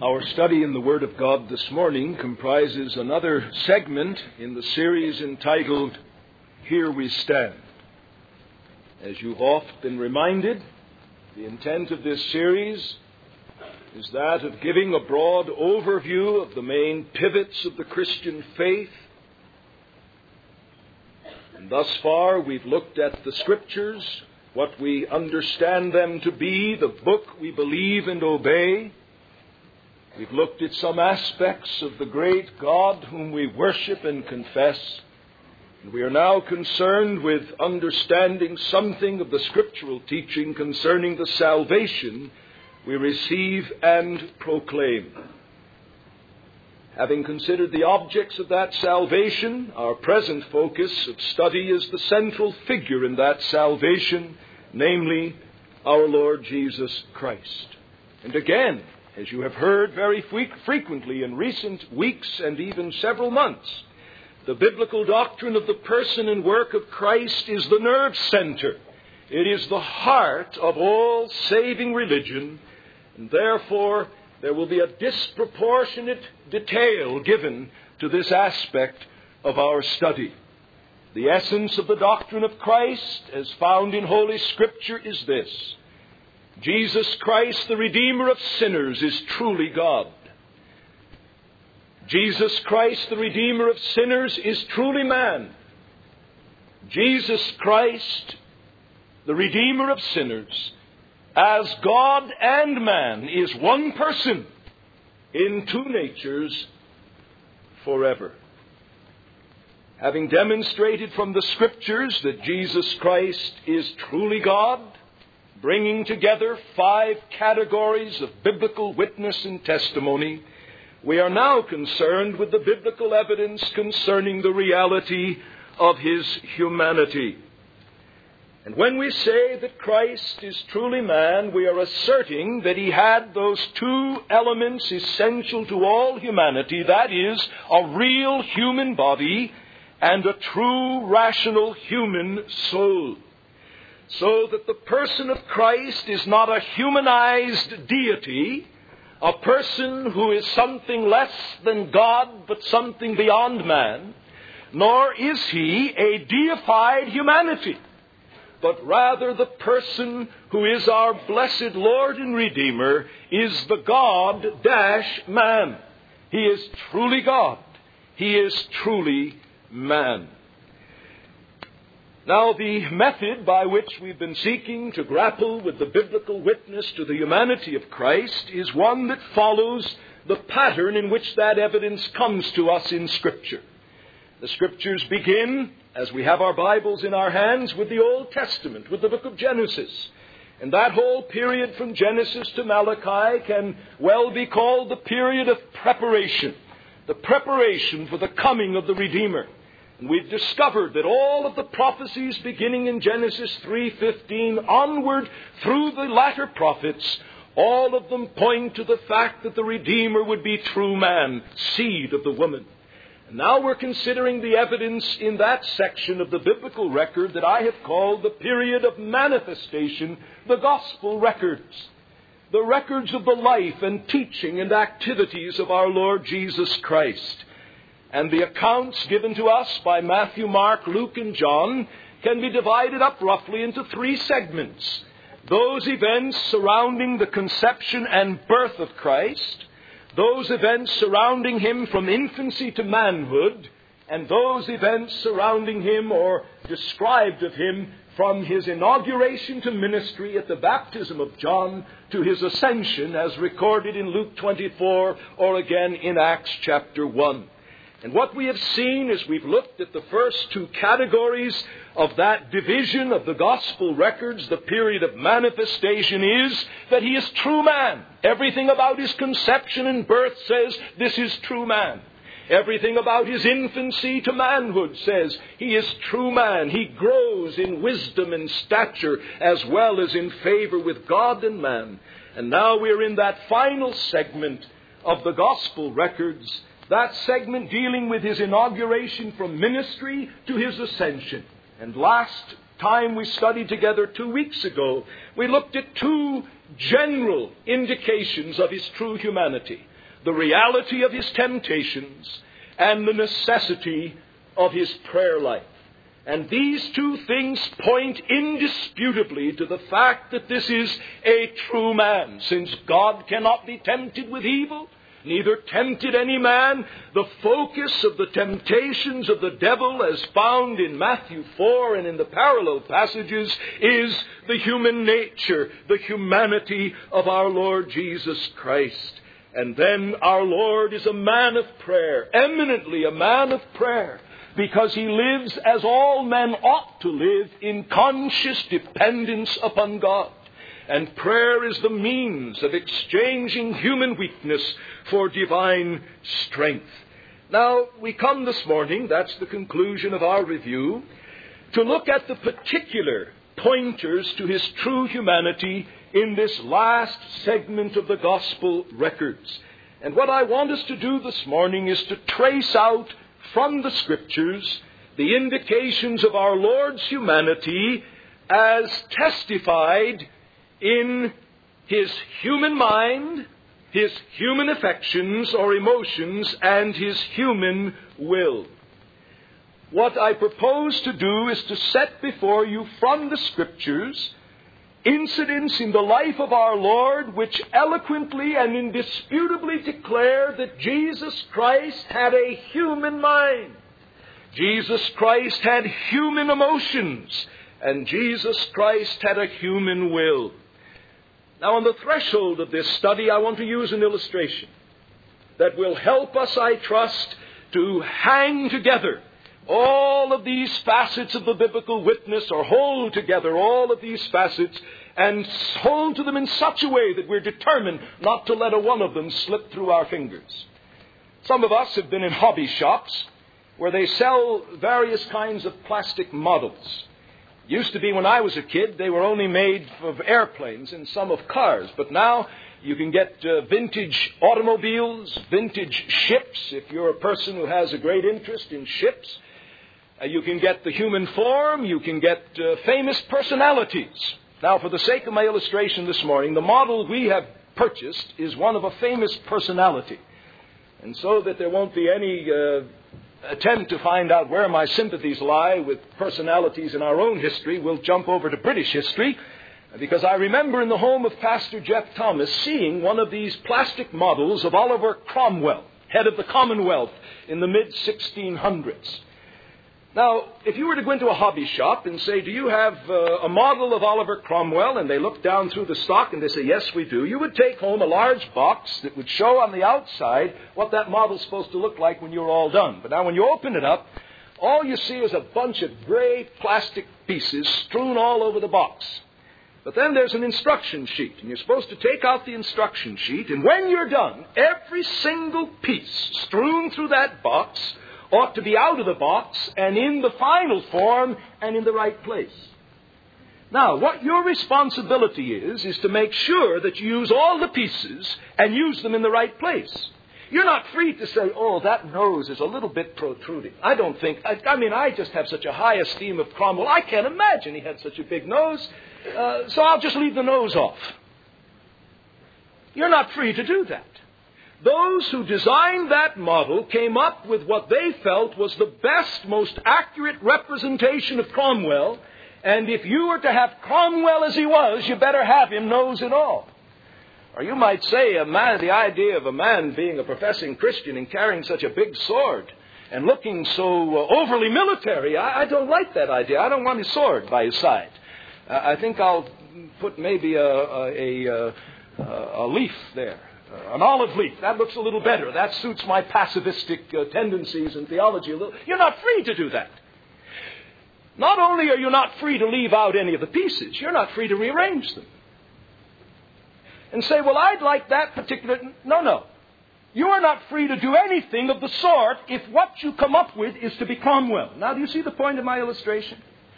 Our study in the Word of God this morning comprises another segment in the series entitled, Here We Stand. As you've oft been reminded, the intent of this series is that of giving a broad overview of the main pivots of the Christian faith. And thus far we've looked at the Scriptures, what we understand them to be, the book we believe and obey. We've looked at some aspects of the great God whom we worship and confess. And we are now concerned with understanding something of the scriptural teaching concerning the salvation we receive and proclaim. Having considered the objects of that salvation, our present focus of study is the central figure in that salvation, namely our Lord Jesus Christ. And again, as you have heard very frequently in recent weeks and even several months, the biblical doctrine of the person and work of Christ is the nerve center. It is the heart of all saving religion, and therefore there will be a disproportionate detail given to this aspect of our study. The essence of the doctrine of Christ, as found in Holy Scripture, is this: Jesus Christ, the Redeemer of sinners, is truly God. Jesus Christ, the Redeemer of sinners, is truly man. Jesus Christ, the Redeemer of sinners, as God and man, is one person in two natures forever. Having demonstrated from the Scriptures that Jesus Christ is truly God, bringing together 5 categories of biblical witness and testimony, we are now concerned with the biblical evidence concerning the reality of his humanity. And when we say that Christ is truly man, we are asserting that he had those 2 elements essential to all humanity, that is, a real human body and a true rational human soul. So that the person of Christ is not a humanized deity, a person who is something less than God but something beyond man, nor is he a deified humanity, but rather the person who is our blessed Lord and Redeemer is the God-man. He is truly God. He is truly man. Now, the method by which we've been seeking to grapple with the biblical witness to the humanity of Christ is one that follows the pattern in which that evidence comes to us in Scripture. The Scriptures begin, as we have our Bibles in our hands, with the Old Testament, with the book of Genesis. And that whole period from Genesis to Malachi can well be called the period of preparation, the preparation for the coming of the Redeemer. We've discovered that all of the prophecies beginning in Genesis 3:15 onward through the latter prophets, all of them point to the fact that the Redeemer would be true man, seed of the woman. And now we're considering the evidence in that section of the biblical record that I have called the period of manifestation, the gospel records. The records of the life and teaching and activities of our Lord Jesus Christ. And the accounts given to us by Matthew, Mark, Luke, and John can be divided up roughly into 3 segments. Those events surrounding the conception and birth of Christ, those events surrounding him from infancy to manhood, and those events surrounding him or described of him from his inauguration to ministry at the baptism of John to his ascension as recorded in Luke 24 or again in Acts chapter 1. And what we have seen as we've looked at the first 2 categories of that division of the gospel records, the period of manifestation, is that he is true man. Everything about his conception and birth says this is true man. Everything about his infancy to manhood says he is true man. He grows in wisdom and stature as well as in favor with God and man. And now we're in that final segment of the gospel records, that segment dealing with his inauguration from ministry to his ascension. And last time we studied together 2 weeks ago, we looked at 2 general indications of his true humanity. the reality of his temptations, and the necessity of his prayer life. And these two things point indisputably to the fact that this is a true man. Since God cannot be tempted with evil, neither tempted any man, the focus of the temptations of the devil, as found in Matthew 4 and in the parallel passages, is the human nature, the humanity of our Lord Jesus Christ. And then our Lord is a man of prayer, eminently a man of prayer, because he lives as all men ought to live, in conscious dependence upon God. And prayer is the means of exchanging human weakness for divine strength. Now, we come this morning, that's the conclusion of our review, to look at the particular pointers to his true humanity in this last segment of the gospel records. And what I want us to do this morning is to trace out from the Scriptures the indications of our Lord's humanity as testified in his human mind, his human affections or emotions, and his human will. What I propose to do is to set before you from the Scriptures incidents in the life of our Lord which eloquently and indisputably declare that Jesus Christ had a human mind. Jesus Christ had human emotions, and Jesus Christ had a human will. Now, on the threshold of this study, I want to use an illustration that will help us, I trust, to hang together all of these facets of the biblical witness, or hold together all of these facets and hold to them in such a way that we're determined not to let a one of them slip through our fingers. Some of us have been in hobby shops where they sell various kinds of plastic models. Used to be when I was a kid, they were only made of airplanes and some of cars. But now you can get vintage automobiles, vintage ships, if you're a person who has a great interest in ships. You can get the human form. You can get famous personalities. Now, for the sake of my illustration this morning, the model we have purchased is one of a famous personality. And so that there won't be any attempt to find out where my sympathies lie with personalities in our own history, we'll jump over to British history, because I remember in the home of Pastor Jeff Thomas seeing one of these plastic models of Oliver Cromwell, head of the Commonwealth in the mid-1600s. Now, if you were to go into a hobby shop and say, do you have a model of Oliver Cromwell? And they look down through the stock and they say, yes, we do. You would take home a large box that would show on the outside what that model's supposed to look like when you're all done. But now when you open it up, all you see is a bunch of gray plastic pieces strewn all over the box. But then there's an instruction sheet, and you're supposed to take out the instruction sheet, and when you're done, every single piece strewn through that box ought to be out of the box and in the final form and in the right place. Now, what your responsibility is to make sure that you use all the pieces and use them in the right place. You're not free to say, oh, that nose is a little bit protruding. I just have such a high esteem of Cromwell. I can't imagine he had such a big nose, so I'll just leave the nose off. You're not free to do that. Those who designed that model came up with what they felt was the best, most accurate representation of Cromwell. And if you were to have Cromwell as he was, you better have him nose and all. Or you might say, the idea of a man being a professing Christian and carrying such a big sword and looking so overly military, I don't like that idea. I don't want his sword by his side. I think I'll put maybe a leaf there. An olive leaf. That looks a little better. That suits my pacifistic tendencies and theology a little. You're not free to do that. Not only are you not free to leave out any of the pieces, you're not free to rearrange them. And say, well, I'd like that particular... No. You are not free to do anything of the sort if what you come up with is to be Cromwell. Now, do you see the point of my illustration?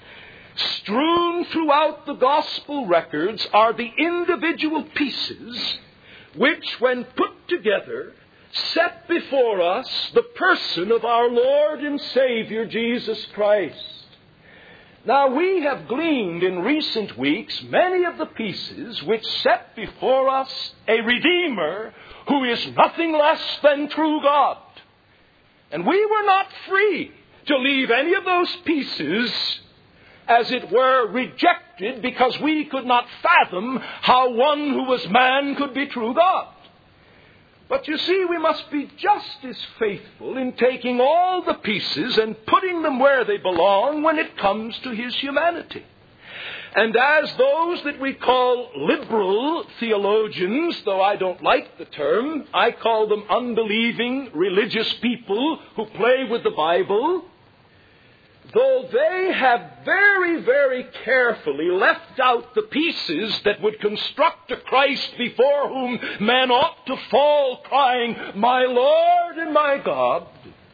Strewn throughout the gospel records are the individual pieces which, when put together, set before us the person of our Lord and Savior, Jesus Christ. Now, we have gleaned in recent weeks many of the pieces which set before us a Redeemer who is nothing less than true God. And we were not free to leave any of those pieces, as it were, rejected because we could not fathom how one who was man could be true God. But you see, we must be just as faithful in taking all the pieces and putting them where they belong when it comes to his humanity. And as those that we call liberal theologians, though I don't like the term, I call them unbelieving religious people who play with the Bible, though they have very, very carefully left out the pieces that would construct a Christ before whom men ought to fall crying, "My Lord and my God,"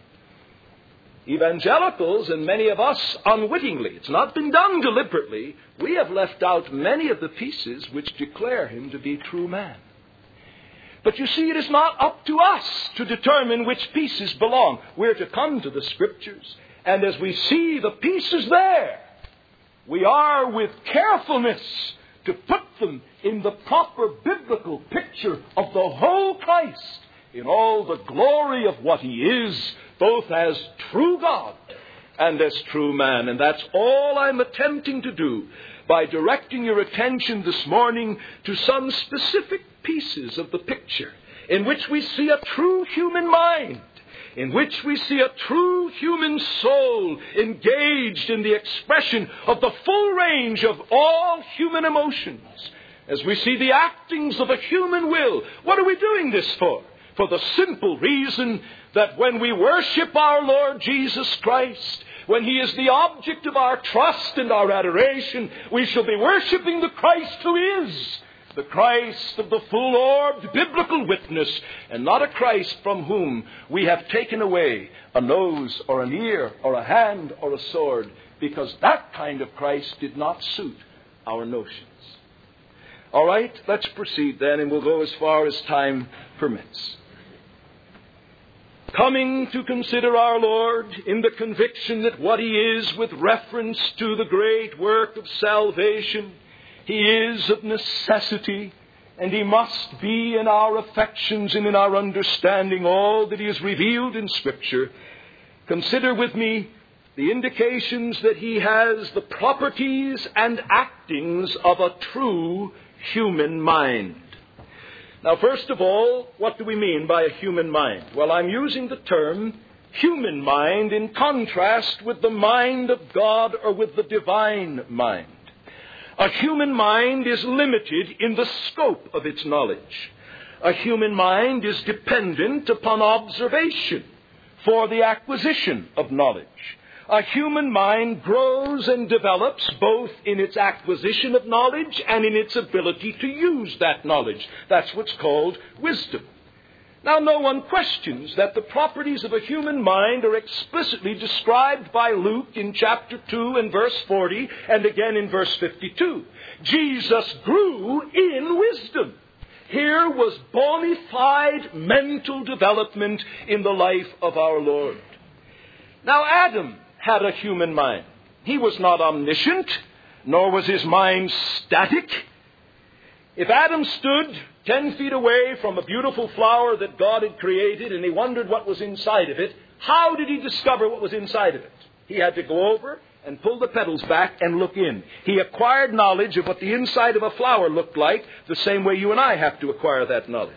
evangelicals and many of us unwittingly, it's not been done deliberately, we have left out many of the pieces which declare him to be true man. But you see, it is not up to us to determine which pieces belong. We're to come to the Scriptures, and as we see the pieces there, we are with carefulness to put them in the proper biblical picture of the whole Christ in all the glory of what he is, both as true God and as true man. And that's all I'm attempting to do by directing your attention this morning to some specific pieces of the picture in which we see a true human mind, in which we see a true human soul engaged in the expression of the full range of all human emotions, as we see the actings of a human will. What are we doing this for? For the simple reason that when we worship our Lord Jesus Christ, when he is the object of our trust and our adoration, we shall be worshiping the Christ who is the Christ of the full-orbed biblical witness, and not a Christ from whom we have taken away a nose or an ear or a hand or a sword, because that kind of Christ did not suit our notions. All right, let's proceed then, and we'll go as far as time permits. Coming to consider our Lord in the conviction that what he is with reference to the great work of salvation, he is of necessity, and he must be in our affections and in our understanding all that he has revealed in Scripture. Consider with me the indications that he has the properties and actings of a true human mind. Now, first of all, what do we mean by a human mind? Well, I'm using the term human mind in contrast with the mind of God or with the divine mind. A human mind is limited in the scope of its knowledge. A human mind is dependent upon observation for the acquisition of knowledge. A human mind grows and develops both in its acquisition of knowledge and in its ability to use that knowledge. That's what's called wisdom. Now, no one questions that the properties of a human mind are explicitly described by Luke in chapter 2 and verse 40 and again in verse 52. Jesus grew in wisdom. Here was bona fide mental development in the life of our Lord. Now, Adam had a human mind. He was not omniscient, nor was his mind static. If Adam stood 10 feet away from a beautiful flower that God had created and he wondered what was inside of it, how did he discover what was inside of it? He had to go over and pull the petals back and look in. He acquired knowledge of what the inside of a flower looked like, the same way you and I have to acquire that knowledge.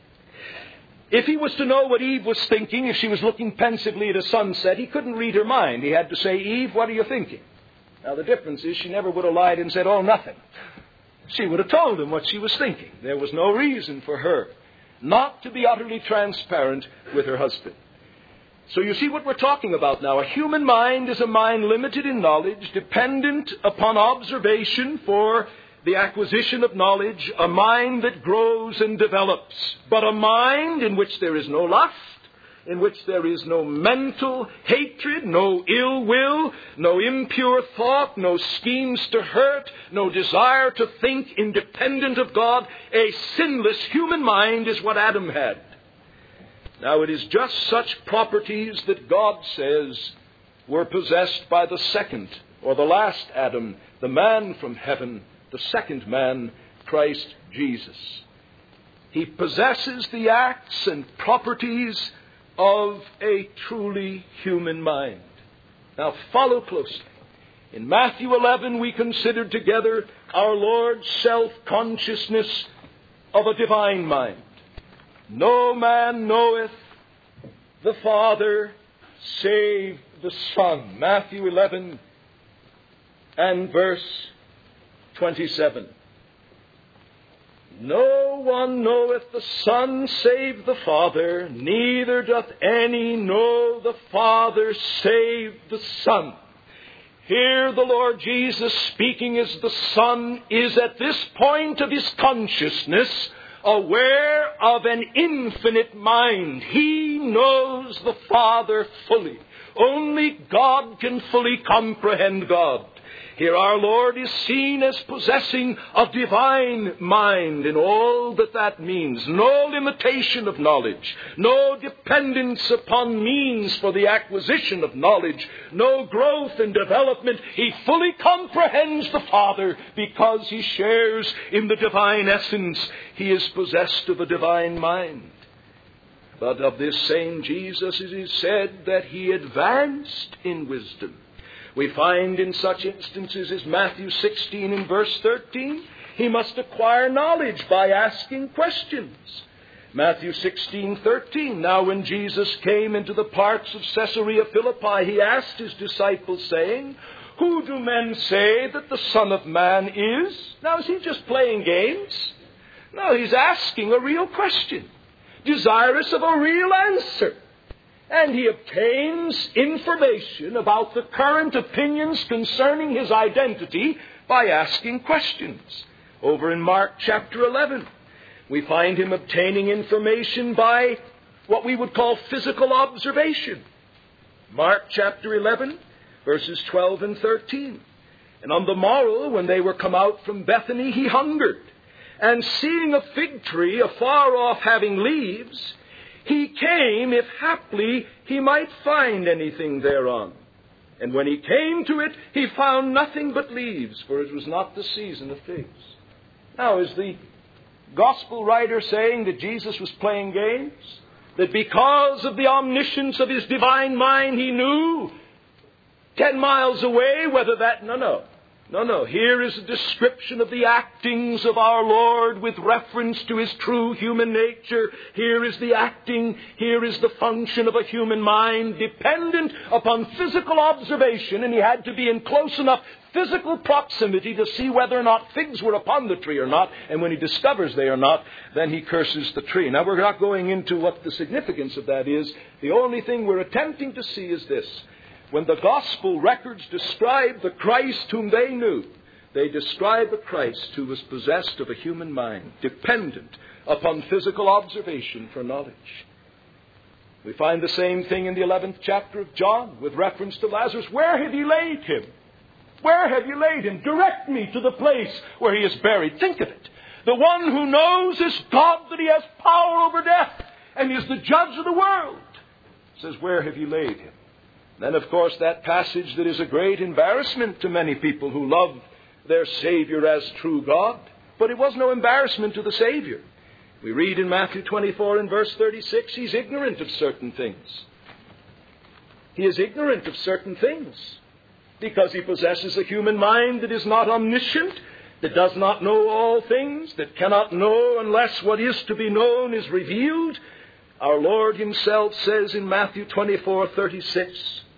If he was to know what Eve was thinking, if she was looking pensively at a sunset, he couldn't read her mind. He had to say, "Eve, what are you thinking?" Now, the difference is she never would have lied and said, "Oh, nothing." She would have told him what she was thinking. There was no reason for her not to be utterly transparent with her husband. So you see what we're talking about now. A human mind is a mind limited in knowledge, dependent upon observation for the acquisition of knowledge, a mind that grows and develops, but a mind in which there is no lust, in which there is no mental hatred, no ill will, no impure thought, no schemes to hurt, no desire to think independent of God. A sinless human mind is what Adam had. Now, it is just such properties that God says were possessed by the second or the last Adam, the man from heaven, the second man, Christ Jesus. He possesses the acts and properties of a truly human mind. Now follow closely. In Matthew 11 we considered together our Lord's self-consciousness of a divine mind. No man knoweth the Father save the Son. Matthew 11 and verse 27. No one knoweth the Son save the Father, neither doth any know the Father save the Son. Here the Lord Jesus, speaking as the Son, is at this point of his consciousness aware of an infinite mind. He knows the Father fully. Only God can fully comprehend God. Here our Lord is seen as possessing a divine mind in all that means. No limitation of knowledge, no dependence upon means for the acquisition of knowledge, no growth and development. He fully comprehends the Father because he shares in the divine essence. He is possessed of a divine mind. But of this same Jesus it is said that he advanced in wisdom. We find in such instances as Matthew 16 and verse 13, he must acquire knowledge by asking questions. Matthew 16:13, now when Jesus came into the parts of Caesarea Philippi, he asked his disciples, saying, who do men say that the Son of Man is? Now, is he just playing games? No, he's asking a real question, desirous of a real answer. And he obtains information about the current opinions concerning his identity by asking questions. Over in Mark chapter 11, we find him obtaining information by what we would call physical observation. Mark chapter 11, verses 12 and 13. And on the morrow, when they were come out from Bethany, he hungered. And seeing a fig tree afar off having leaves, he came, if haply he might find anything thereon. And when he came to it, he found nothing but leaves, for it was not the season of figs. Now, is the gospel writer saying that Jesus was playing games? That because of the omniscience of his divine mind, he knew 10 miles away whether that... No. Here is a description of the actings of our Lord with reference to his true human nature. Here is the acting, here is the function of a human mind dependent upon physical observation, and he had to be in close enough physical proximity to see whether or not figs were upon the tree or not. And when he discovers they are not, then he curses the tree. Now, we're not going into what the significance of that is. The only thing we're attempting to see is this. When the gospel records describe the Christ whom they knew, they describe a Christ who was possessed of a human mind, dependent upon physical observation for knowledge. We find the same thing in the 11th chapter of John with reference to Lazarus. Where have you laid him? Where have you laid him? Direct me to the place where he is buried. Think of it. The one who knows is God, that he has power over death and is the judge of the world, says, where have you laid him? Then, of course, that passage that is a great embarrassment to many people who love their Savior as true God. But it was no embarrassment to the Savior. We read in Matthew 24 and verse 36, he's ignorant of certain things. He is ignorant of certain things because he possesses a human mind that is not omniscient, that does not know all things, that cannot know unless what is to be known is revealed. Our Lord himself says in Matthew 24:36,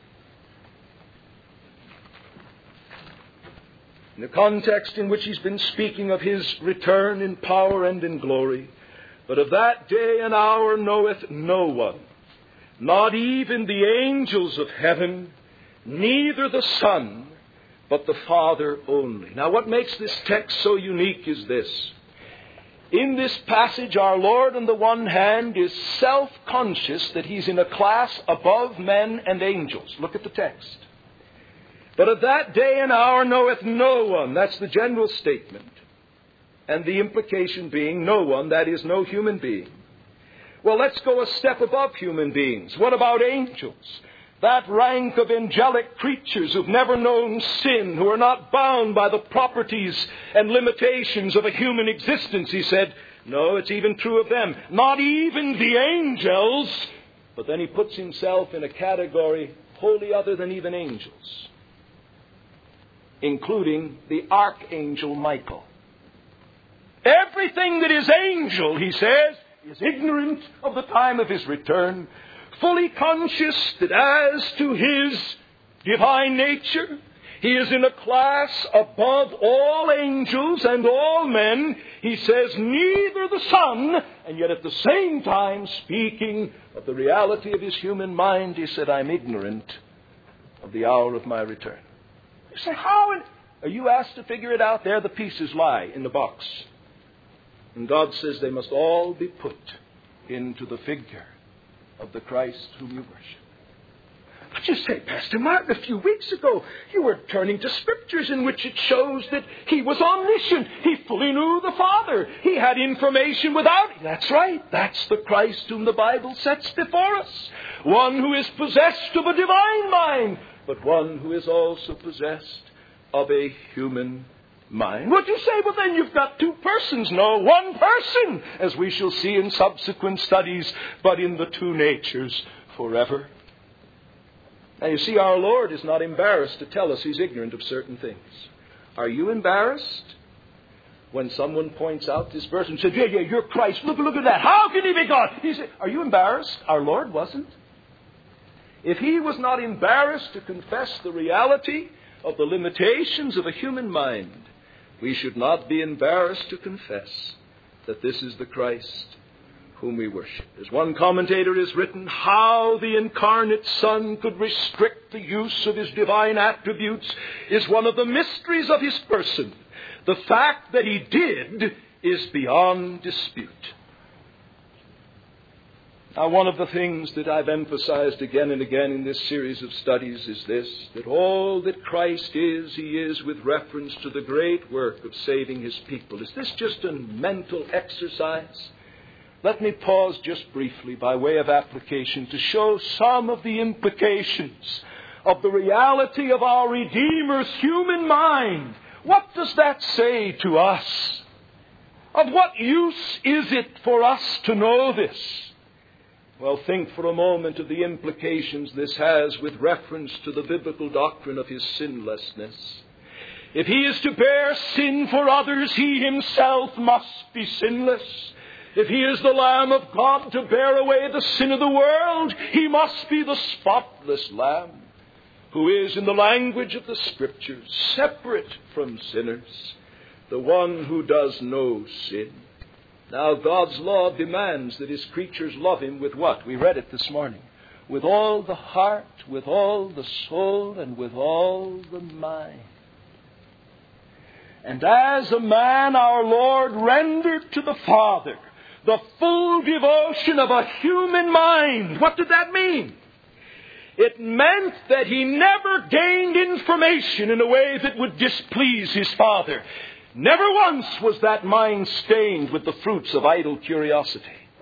in the context in which he's been speaking of his return in power and in glory, but of that day and hour knoweth no one, not even the angels of heaven, neither the Son, but the Father only. Now, what makes this text so unique is this. In this passage, our Lord, on the one hand, is self-conscious that he's in a class above men and angels. Look at the text. But of that day and hour knoweth no one. That's the general statement. And the implication being no one, that is, no human being. Well, let's go a step above human beings. What about angels? That rank of angelic creatures who've never known sin, who are not bound by the properties and limitations of a human existence, he said, no, it's even true of them. Not even the angels. But then he puts himself in a category wholly other than even angels, including the archangel Michael. Everything that is angel, he says, is ignorant of the time of his return, fully conscious that as to his divine nature, he is in a class above all angels and all men. He says neither the Son, and yet at the same time speaking of the reality of his human mind, he said, I'm ignorant of the hour of my return. You say, how? Are you asked to figure it out? There the pieces lie in the box. And God says they must all be put into the figure of the Christ whom you worship. But you say, Pastor Martin, a few weeks ago, you were turning to Scriptures in which it shows that he was omniscient. He fully knew the Father. He had information without it. That's right. That's the Christ whom the Bible sets before us. One who is possessed of a divine mind, but one who is also possessed of a human mind. What do you say? Well, then you've got two persons. No, one person, as we shall see in subsequent studies, but in the two natures forever. Now, you see, our Lord is not embarrassed to tell us he's ignorant of certain things. Are you embarrassed when someone points out this verse and says, yeah, you're Christ. Look at that. How can he be God? He said, are you embarrassed? Our Lord wasn't. If he was not embarrassed to confess the reality of the limitations of a human mind, we should not be embarrassed to confess that this is the Christ whom we worship. As one commentator has written, how the incarnate Son could restrict the use of his divine attributes is one of the mysteries of his person. The fact that he did is beyond dispute. Now, one of the things that I've emphasized again and again in this series of studies is this, that all that Christ is, he is with reference to the great work of saving his people. Is this just a mental exercise? Let me pause just briefly by way of application to show some of the implications of the reality of our Redeemer's human mind. What does that say to us? Of what use is it for us to know this? Well, think for a moment of the implications this has with reference to the biblical doctrine of his sinlessness. If he is to bear sin for others, he himself must be sinless. If he is the Lamb of God to bear away the sin of the world, he must be the spotless Lamb, who is, in the language of the Scriptures, separate from sinners, the one who does no sin. Now, God's law demands that his creatures love him with what? We read it this morning. With all the heart, with all the soul, and with all the mind. And as a man, our Lord rendered to the Father the full devotion of a human mind. What did that mean? It meant that he never gained information in a way that would displease his Father. Never once was that mind stained with the fruits of idle curiosity.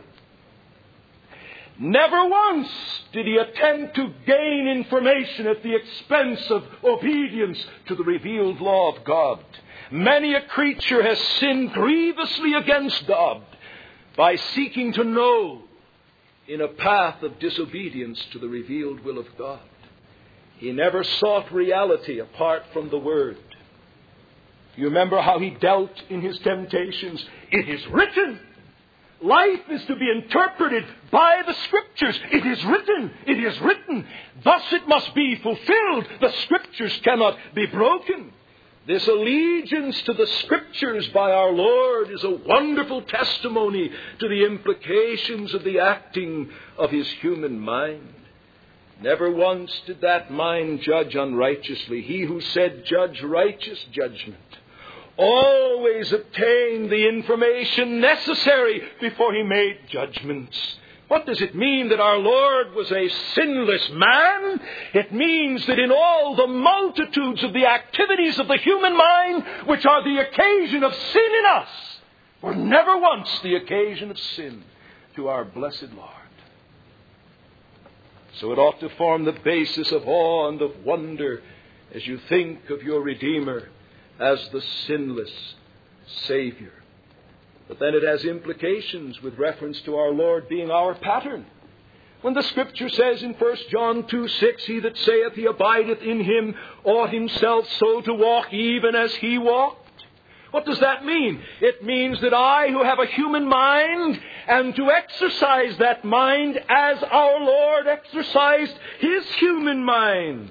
Never once did he attempt to gain information at the expense of obedience to the revealed law of God. Many a creature has sinned grievously against God by seeking to know in a path of disobedience to the revealed will of God. He never sought reality apart from the Word. You remember how he dealt in his temptations? It is written. Life is to be interpreted by the Scriptures. It is written. It is written. Thus it must be fulfilled. The Scriptures cannot be broken. This allegiance to the Scriptures by our Lord is a wonderful testimony to the implications of the acting of his human mind. Never once did that mind judge unrighteously. He who said, judge righteous judgment, always obtained the information necessary before he made judgments. What does it mean that our Lord was a sinless man? It means that in all the multitudes of the activities of the human mind, which are the occasion of sin in us, were never once the occasion of sin to our blessed Lord. So it ought to form the basis of awe and of wonder as you think of your Redeemer as the sinless Savior. But then it has implications with reference to our Lord being our pattern. When the Scripture says in 1 John 2:6, he that saith he abideth in him ought himself so to walk even as he walked. What does that mean? It means that I, who have a human mind, am to exercise that mind as our Lord exercised his human mind.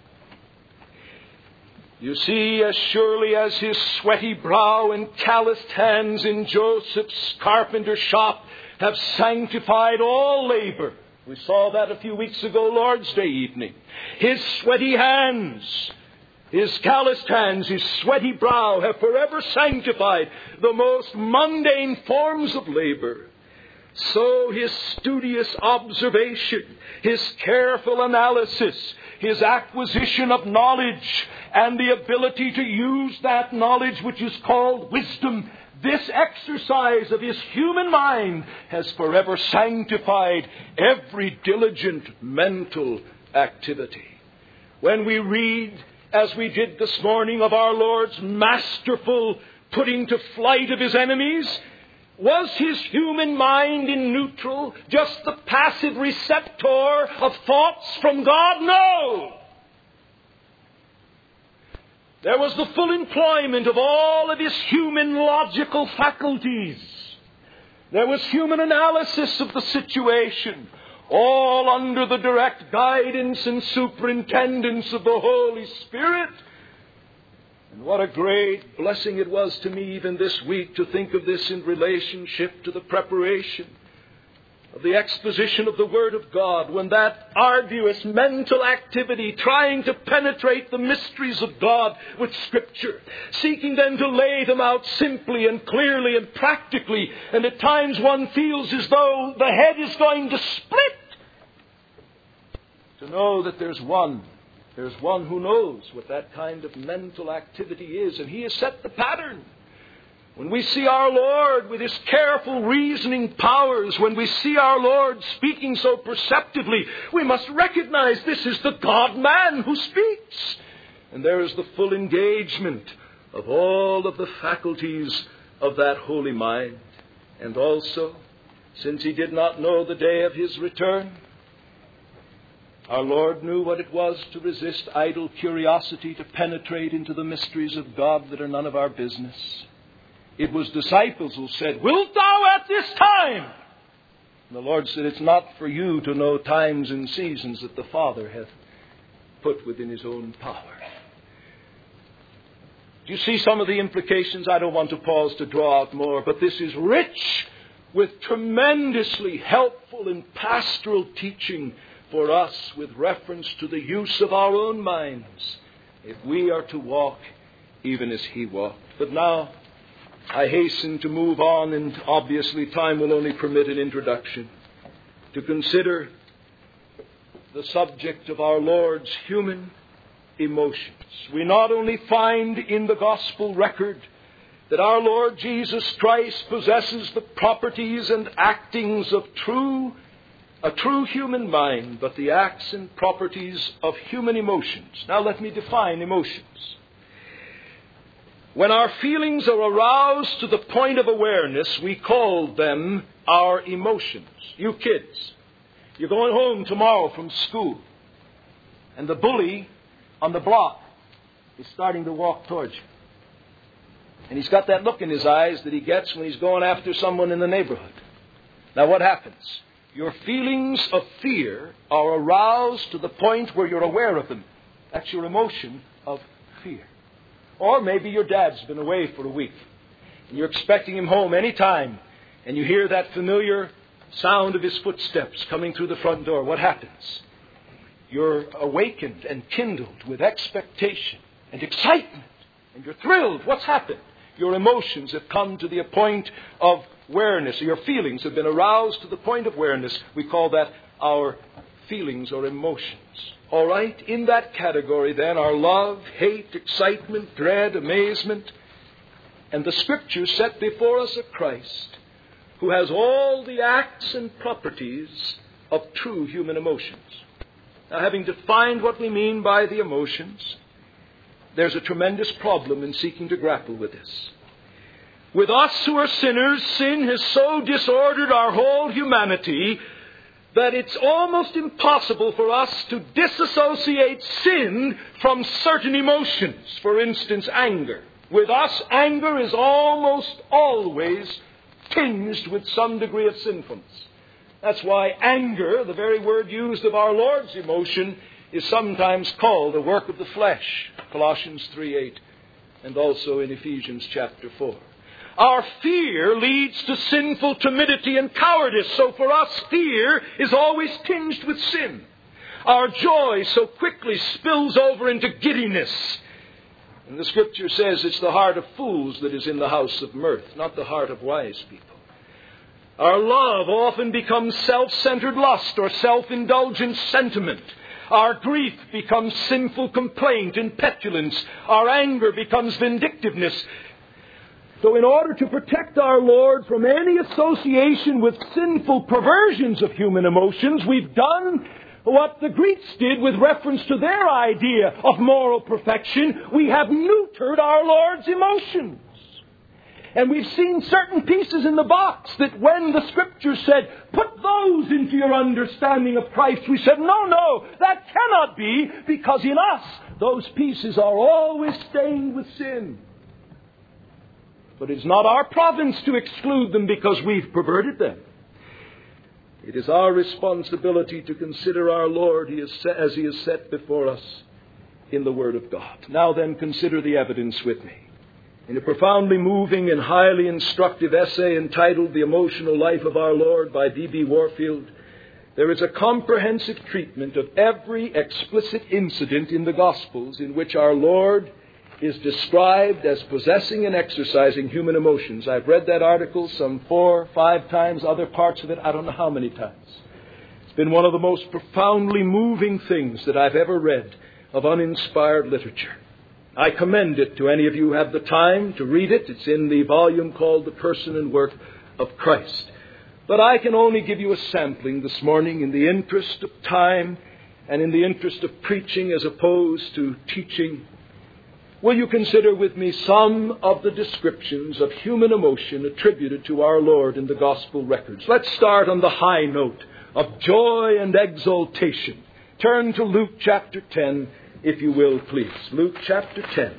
You see, as surely as his sweaty brow and calloused hands in Joseph's carpenter shop have sanctified all labor. We saw that a few weeks ago, Lord's Day evening. His sweaty hands, his calloused hands, his sweaty brow have forever sanctified the most mundane forms of labor. So his studious observation, his careful analysis, his acquisition of knowledge, and the ability to use that knowledge which is called wisdom, this exercise of his human mind has forever sanctified every diligent mental activity. When we read, as we did this morning, of our Lord's masterful putting to flight of his enemies, was his human mind in neutral, just the passive receptor of thoughts from God? No! There was the full employment of all of his human logical faculties. There was human analysis of the situation, all under the direct guidance and superintendence of the Holy Spirit. And what a great blessing it was to me even this week to think of this in relationship to the preparation of the exposition of the Word of God, when that arduous mental activity trying to penetrate the mysteries of God with Scripture, seeking then to lay them out simply and clearly and practically, and at times one feels as though the head is going to split. To know that there's one who knows what that kind of mental activity is, and he has set the pattern. When we see our Lord with his careful reasoning powers, when we see our Lord speaking so perceptively, we must recognize this is the God-man who speaks. And there is the full engagement of all of the faculties of that holy mind. And also, since he did not know the day of his return, our Lord knew what it was to resist idle curiosity, to penetrate into the mysteries of God that are none of our business. It was disciples who said, "Wilt thou at this time?" And the Lord said, "It's not for you to know times and seasons that the Father hath put within his own power." Do you see some of the implications? I don't want to pause to draw out more, but this is rich with tremendously helpful and pastoral teaching for us with reference to the use of our own minds, if we are to walk even as he walked. But now, I hasten to move on, and obviously time will only permit an introduction, to consider the subject of our Lord's human emotions. We not only find in the gospel record that our Lord Jesus Christ possesses the properties and actings of a true human mind, but the acts and properties of human emotions. Now let me define emotions. When our feelings are aroused to the point of awareness, we call them our emotions. You kids, you're going home tomorrow from school, and the bully on the block is starting to walk towards you. And he's got that look in his eyes that he gets when he's going after someone in the neighborhood. Now what happens? Your feelings of fear are aroused to the point where you're aware of them. That's your emotion of fear. Or maybe your dad's been away for a week, and you're expecting him home any time, and you hear that familiar sound of his footsteps coming through the front door. What happens? You're awakened and kindled with expectation and excitement, and you're thrilled. What's happened? Your emotions have come to the point of awareness. Your feelings have been aroused to the point of awareness. We call that our feelings or emotions. All right, in that category then are love, hate, excitement, dread, amazement. And the Scriptures set before us a Christ who has all the acts and properties of true human emotions. Now, having defined what we mean by the emotions, there's a tremendous problem in seeking to grapple with this. With us who are sinners, sin has so disordered our whole humanity that it's almost impossible for us to disassociate sin from certain emotions. For instance, anger. With us, anger is almost always tinged with some degree of sinfulness. That's why anger, the very word used of our Lord's emotion, is sometimes called a work of the flesh. Colossians 3:8, and also in Ephesians chapter 4. Our fear leads to sinful timidity and cowardice. So for us, fear is always tinged with sin. Our joy so quickly spills over into giddiness. And the Scripture says it's the heart of fools that is in the house of mirth, not the heart of wise people. Our love often becomes self-centered lust or self-indulgent sentiment. Our grief becomes sinful complaint and petulance. Our anger becomes vindictiveness. So in order to protect our Lord from any association with sinful perversions of human emotions, we've done what the Greeks did with reference to their idea of moral perfection. We have neutered our Lord's emotions. And we've seen certain pieces in the box that when the Scripture said, put those into your understanding of Christ, we said, no, that cannot be, because in us those pieces are always stained with sin. But it's not our province to exclude them because we've perverted them. It is our responsibility to consider our Lord as He is set before us in the Word of God. Now then, consider the evidence with me. In a profoundly moving and highly instructive essay entitled The Emotional Life of Our Lord by D.B. Warfield, there is a comprehensive treatment of every explicit incident in the Gospels in which our Lord is described as possessing and exercising human emotions. I've read that article some 4 or 5 times, other parts of it I don't know how many times. It's been one of the most profoundly moving things that I've ever read of uninspired literature. I commend it to any of you who have the time to read it. It's in the volume called The Person and Work of Christ. But I can only give you a sampling this morning in the interest of time and in the interest of preaching as opposed to teaching. Will you consider with me some of the descriptions of human emotion attributed to our Lord in the Gospel records? Let's start on the high note of joy and exultation. Turn to Luke chapter 10, if you will, please. Luke chapter 10.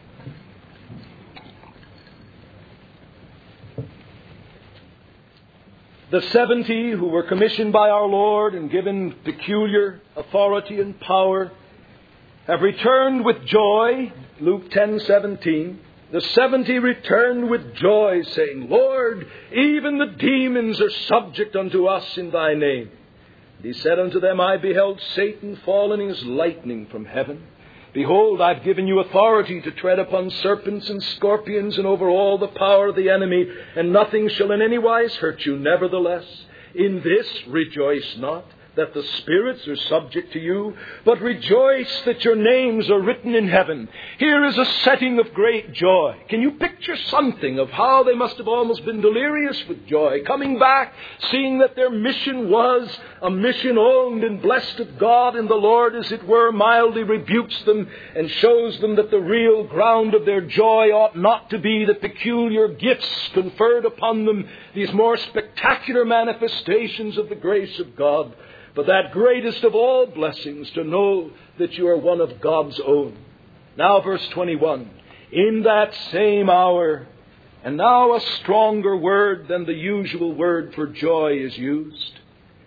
The 70 who were commissioned by our Lord and given peculiar authority and power have returned with joy. Luke 10:17. The 70 returned with joy, saying, Lord, even the demons are subject unto us in thy name. And he said unto them, I beheld Satan falling as lightning from heaven. Behold, I've given you authority to tread upon serpents and scorpions and over all the power of the enemy, and nothing shall in any wise hurt you. Nevertheless, in this rejoice not, that the spirits are subject to you, but rejoice that your names are written in heaven. Here is a setting of great joy. Can you picture something of how they must have almost been delirious with joy, coming back, seeing that their mission was a mission owned and blessed of God, and the Lord, as it were, mildly rebukes them and shows them that the real ground of their joy ought not to be the peculiar gifts conferred upon them, these more spectacular manifestations of the grace of God, but that greatest of all blessings, to know that you are one of God's own. Now verse 21. In that same hour, and now a stronger word than the usual word for joy is used.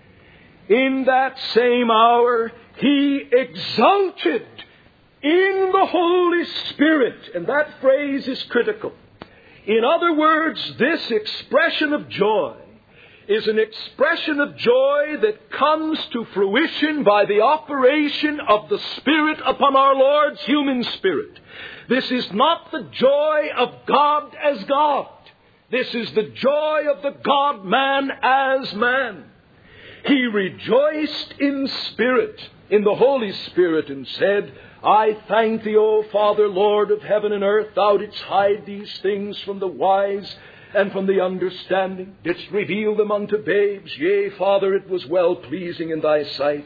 In that same hour, he exulted in the Holy Spirit. And that phrase is critical. In other words, this expression of joy is an expression of joy that comes to fruition by the operation of the Spirit upon our Lord's human spirit. This is not the joy of God as God. This is the joy of the God-man as man. He rejoiced in spirit, in the Holy Spirit, and said, I thank thee, O Father, Lord of heaven and earth, thou didst hide these things from the wise and from the understanding, didst reveal them unto babes. Yea, Father, it was well pleasing in thy sight.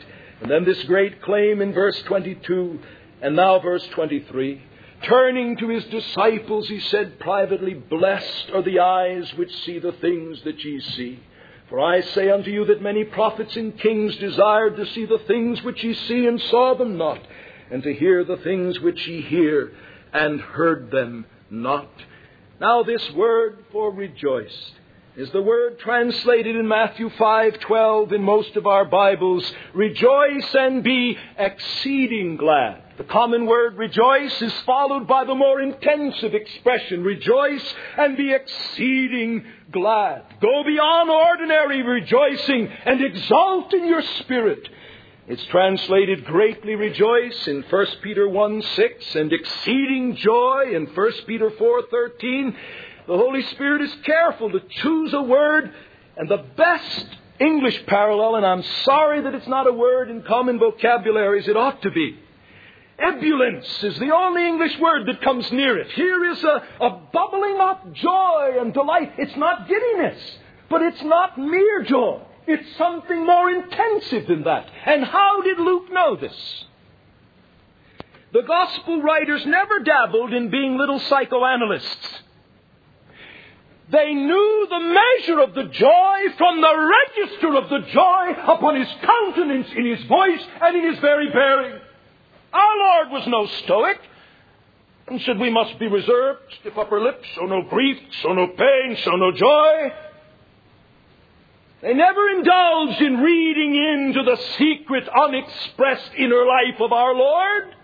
And then this great claim in verse 22 and now verse 23. Turning to his disciples, he said privately, Blessed are the eyes which see the things that ye see. For I say unto you that many prophets and kings desired to see the things which ye see and saw them not, and to hear the things which ye hear and heard them not. Now this word for rejoiced is the word translated in Matthew 5:12 in most of our Bibles, rejoice and be exceeding glad. The common word rejoice is followed by the more intensive expression, rejoice and be exceeding glad. Go beyond ordinary rejoicing and exult in your spirit. It's translated greatly rejoice in 1 Peter 1:6 and exceeding joy in 1 Peter 4:13. The Holy Spirit is careful to choose a word, and the best English parallel, and I'm sorry that it's not a word in common vocabularies, it ought to be. Ebullience is the only English word that comes near it. Here is a bubbling up joy and delight. It's not giddiness, but it's not mere joy. It's something more intensive than that. And how did Luke know this? The gospel writers never dabbled in being little psychoanalysts. They knew the measure of the joy from the register of the joy upon his countenance, in his voice, and in his very bearing. Our Lord was no stoic and said we must be reserved, stiff upper lips, show no grief, show no pain, show no joy. They never indulged in reading into the secret, unexpressed inner life of our Lord.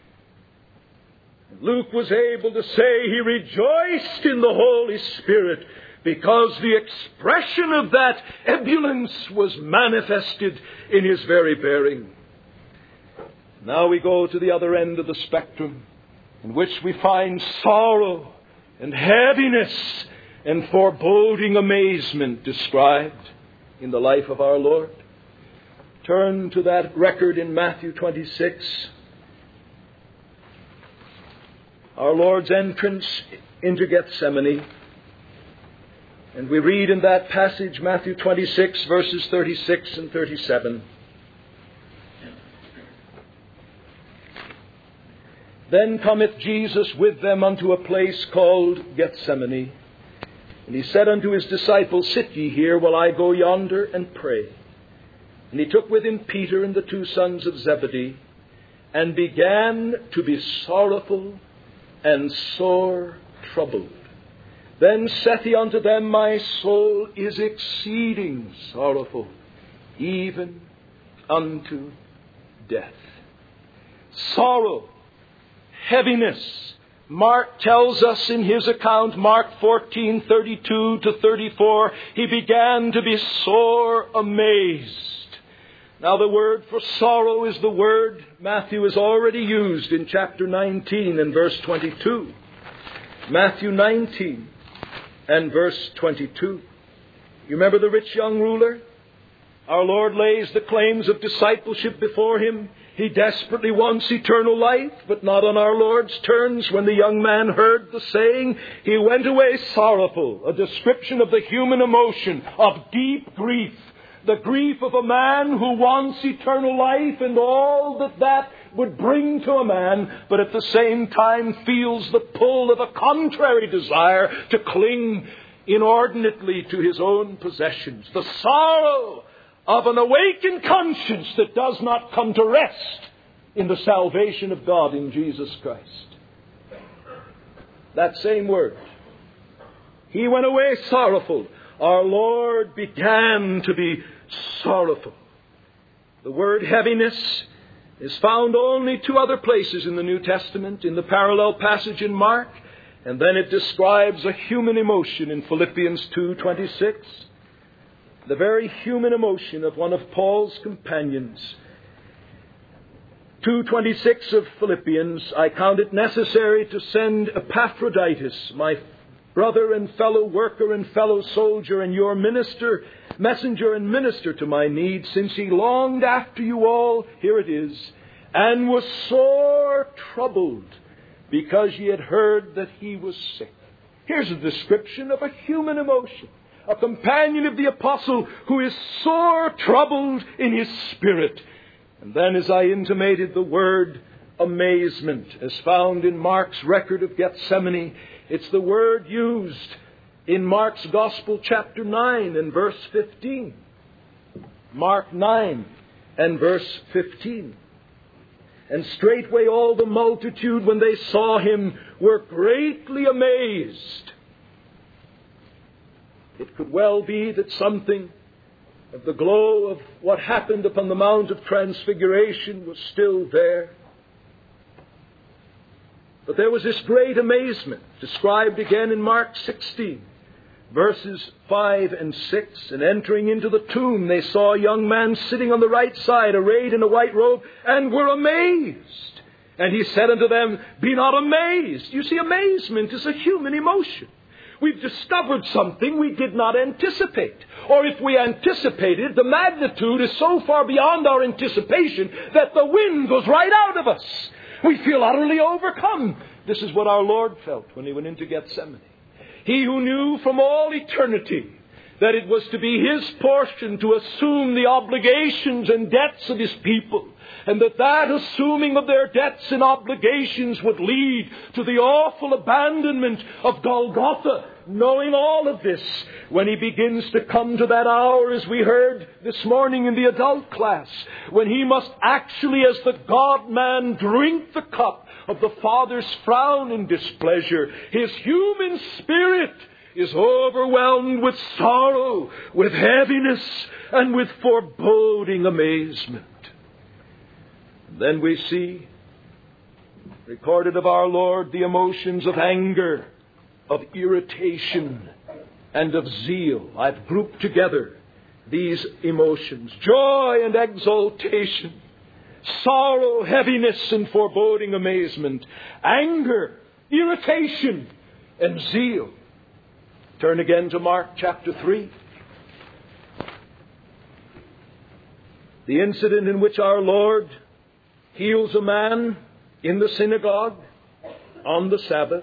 Luke was able to say he rejoiced in the Holy Spirit because the expression of that ebullience was manifested in his very bearing. Now we go to the other end of the spectrum, in which we find sorrow and heaviness and foreboding amazement described in the life of our Lord. Turn to that record in Matthew 26. Our Lord's entrance into Gethsemane. And we read in that passage, Matthew 26, verses 36 and 37. Then cometh Jesus with them unto a place called Gethsemane. And he said unto his disciples, Sit ye here while I go yonder and pray. And he took with him Peter and the two sons of Zebedee, and began to be sorrowful and sore troubled. Then saith he unto them, My soul is exceeding sorrowful, even unto death. Sorrow, heaviness. Mark tells us in his account, Mark 14:32 to 34, he began to be sore amazed. Now the word for sorrow is the word Matthew has already used in chapter 19 and verse 22. Matthew 19 and verse 22. You remember the rich young ruler? Our Lord lays the claims of discipleship before him. He desperately wants eternal life, but not on our Lord's terms. When the young man heard the saying, he went away sorrowful, a description of the human emotion of deep grief. The grief of a man who wants eternal life and all that that would bring to a man, but at the same time feels the pull of a contrary desire to cling inordinately to his own possessions. The sorrow of an awakened conscience that does not come to rest in the salvation of God in Jesus Christ. That same word. He went away sorrowful. Our Lord began to be sorrowful. The word heaviness is found only two other places in the New Testament, in the parallel passage in Mark, and then it describes a human emotion in Philippians 2:26. The very human emotion of one of Paul's companions. 2:26 of Philippians, I count it necessary to send Epaphroditus, my brother and fellow worker and fellow soldier and your messenger and minister to my need, since he longed after you all, here it is, and was sore troubled because ye had heard that he was sick. Here's a description of a human emotion. A companion of the apostle who is sore troubled in his spirit And then, as I intimated, the word amazement, as found in Mark's record of Gethsemane, it's the word used in Mark's Gospel, chapter 9 and verse 15. Mark 9 and verse 15. And straightway all the multitude, when they saw him, were greatly amazed. It could well be that something of the glow of what happened upon the Mount of Transfiguration was still there. But there was this great amazement, described again in Mark 16, verses 5 and 6. And entering into the tomb, they saw a young man sitting on the right side, arrayed in a white robe, and were amazed. And he said unto them, Be not amazed. You see, amazement is a human emotion. We've discovered something we did not anticipate. Or if we anticipated, the magnitude is so far beyond our anticipation that the wind goes right out of us. We feel utterly overcome. This is what our Lord felt when he went into Gethsemane. He who knew from all eternity that it was to be his portion to assume the obligations and debts of his people, and that assuming of their debts and obligations would lead to the awful abandonment of Golgotha. Knowing all of this, when he begins to come to that hour, as we heard this morning in the adult class, when he must actually, as the God-man, drink the cup of the Father's frown and displeasure, his human spirit is overwhelmed with sorrow, with heaviness, and with foreboding amazement. Then we see, recorded of our Lord, the emotions of anger, of irritation, and of zeal. I've grouped together these emotions: joy and exultation, sorrow, heaviness, and foreboding amazement, anger, irritation, and zeal. Turn again to Mark chapter 3. The incident in which our Lord heals a man in the synagogue on the Sabbath.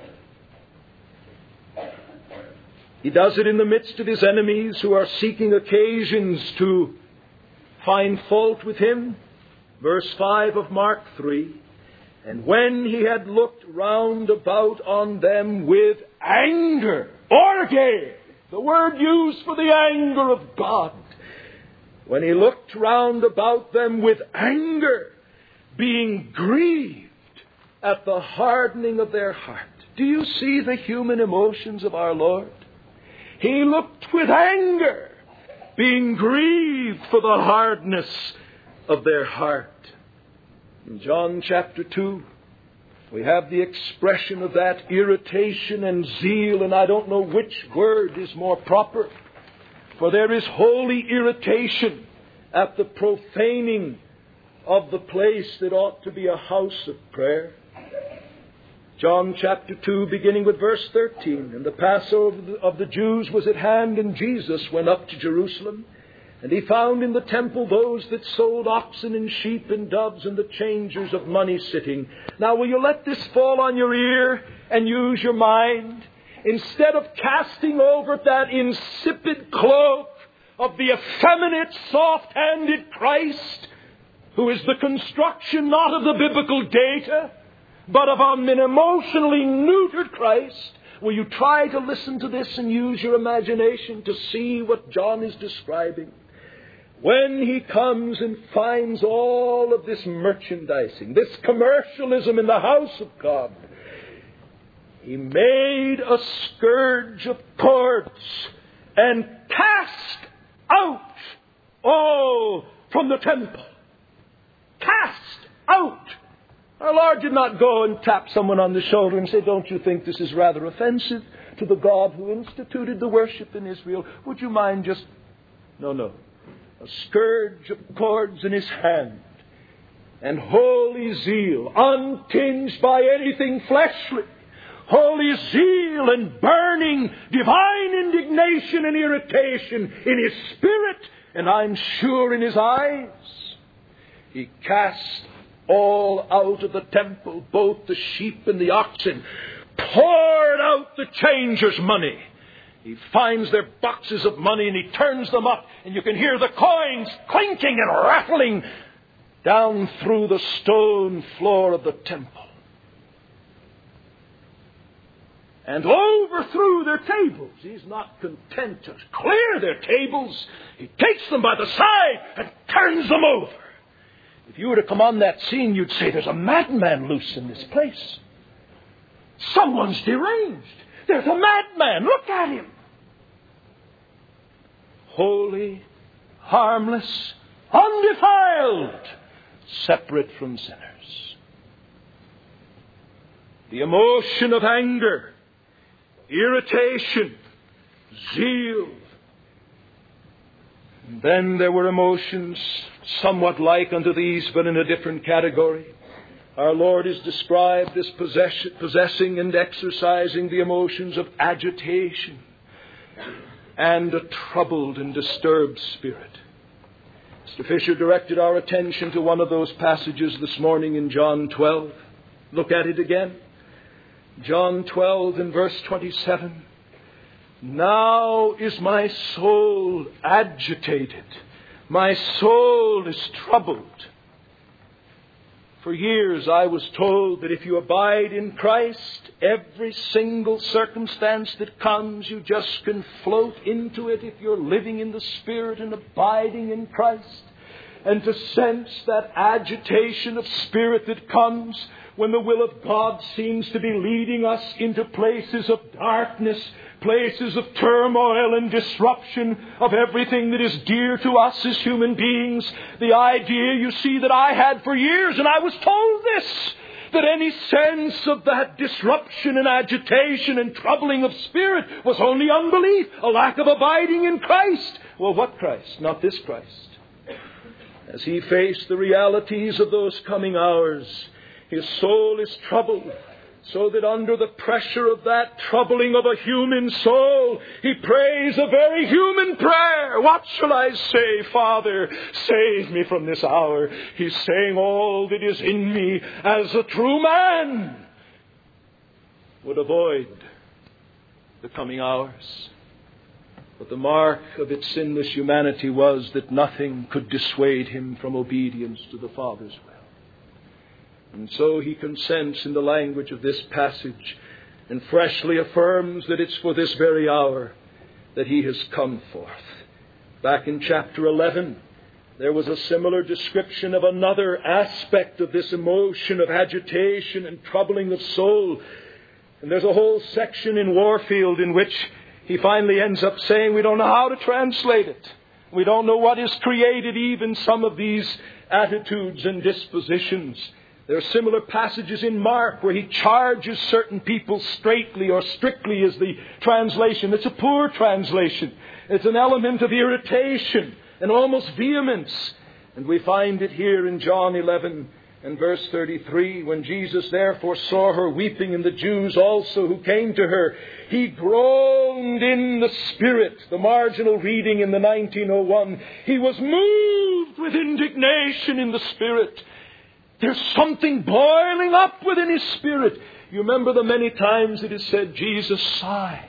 He does it in the midst of his enemies who are seeking occasions to find fault with him. Verse 5 of Mark 3. And when he had looked round about on them with anger, orge, the word used for the anger of God. When he looked round about them with anger, being grieved at the hardening of their heart. Do you see the human emotions of our Lord? He looked with anger, being grieved for the hardness of their heart. In John chapter 2, we have the expression of that irritation and zeal, and I don't know which word is more proper. For there is holy irritation at the profaning of the place that ought to be a house of prayer. John chapter 2, beginning with verse 13. And the Passover of the Jews was at hand, and Jesus went up to Jerusalem. And he found in the temple those that sold oxen and sheep and doves, and the changers of money sitting. Now, will you let this fall on your ear and use your mind? Instead of casting over that insipid cloak of the effeminate, soft-handed Christ, who is the construction not of the biblical data, but of an emotionally neutered Christ, will you try to listen to this and use your imagination to see what John is describing? When he comes and finds all of this merchandising, this commercialism in the house of God, he made a scourge of cords and cast out all from the temple. Cast out. Our Lord did not go and tap someone on the shoulder and say, don't you think this is rather offensive to the God who instituted the worship in Israel? Would you mind just... No. A scourge of cords in his hand, and holy zeal, untinged by anything fleshly, holy zeal and burning divine indignation and irritation in his spirit, and I'm sure in his eyes. He cast all out of the temple, both the sheep and the oxen, poured out the changers' money. He finds their boxes of money and he turns them up, and you can hear the coins clinking and rattling. down through the stone floor of the temple, and overthrew their tables. He's not content to clear their tables. He takes them by the side and turns them over. If you were to come on that scene, you'd say, there's a madman loose in this place. Someone's deranged. There's a madman. Look at him. Holy, harmless, undefiled, separate from sinners. The emotion of anger, irritation, zeal. And then there were emotions somewhat like unto these, but in a different category. Our Lord is described as possessing and exercising the emotions of agitation and a troubled and disturbed spirit. Mr. Fisher directed our attention to one of those passages this morning in John 12. Look at it again. John 12 and verse 27. Now is my soul agitated. My soul is troubled. For years I was told that if you abide in Christ, every single circumstance that comes, you just can float into it if you're living in the Spirit and abiding in Christ. And to sense that agitation of spirit that comes when the will of God seems to be leading us into places of darkness, places of turmoil and disruption of everything that is dear to us as human beings. The idea, you see, that I had for years, and I was told this, that any sense of that disruption and agitation and troubling of spirit was only unbelief, a lack of abiding in Christ. Well, what Christ? Not this Christ. As he faced the realities of those coming hours, his soul is troubled, so that under the pressure of that troubling of a human soul, he prays a very human prayer. What shall I say, Father? Save me from this hour. He's saying all that is in me as a true man would avoid the coming hours. But the mark of its sinless humanity was that nothing could dissuade him from obedience to the Father's will. And so he consents in the language of this passage and freshly affirms that it's for this very hour that he has come forth. Back in chapter 11, there was a similar description of another aspect of this emotion of agitation and troubling of soul. And there's a whole section in Warfield in which he finally ends up saying we don't know how to translate it. We don't know what has created even some of these attitudes and dispositions. There are similar passages in Mark where he charges certain people straightly or strictly is the translation. It's a poor translation. It's an element of irritation and almost vehemence. And we find it here in John 11 and verse 33. When Jesus therefore saw her weeping, and the Jews also who came to her, he groaned in the spirit. The marginal reading in the 1901. He was moved with indignation in the spirit. There's something boiling up within his spirit. You remember the many times it is said Jesus sighed.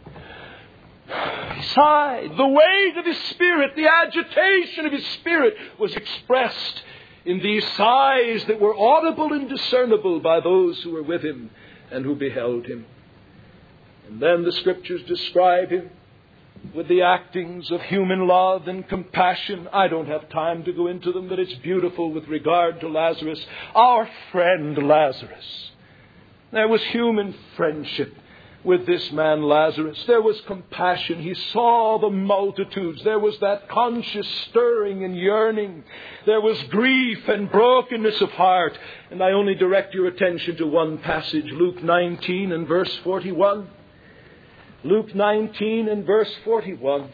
He sighed. The weight of his spirit, the agitation of his spirit was expressed in these sighs that were audible and discernible by those who were with him and who beheld him. And then the Scriptures describe him with the actings of human love and compassion. I don't have time to go into them, but it's beautiful with regard to Lazarus, our friend Lazarus. There was human friendship with this man Lazarus. There was compassion. He saw the multitudes. There was that conscious stirring and yearning. There was grief and brokenness of heart. And I only direct your attention to one passage, Luke 19 and verse 41. Luke 19 and verse 41.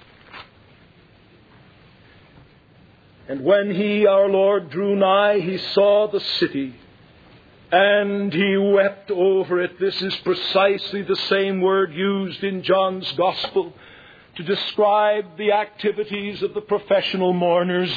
And when he, our Lord, drew nigh, he saw the city, and he wept over it. This is precisely the same word used in John's Gospel to describe the activities of the professional mourners.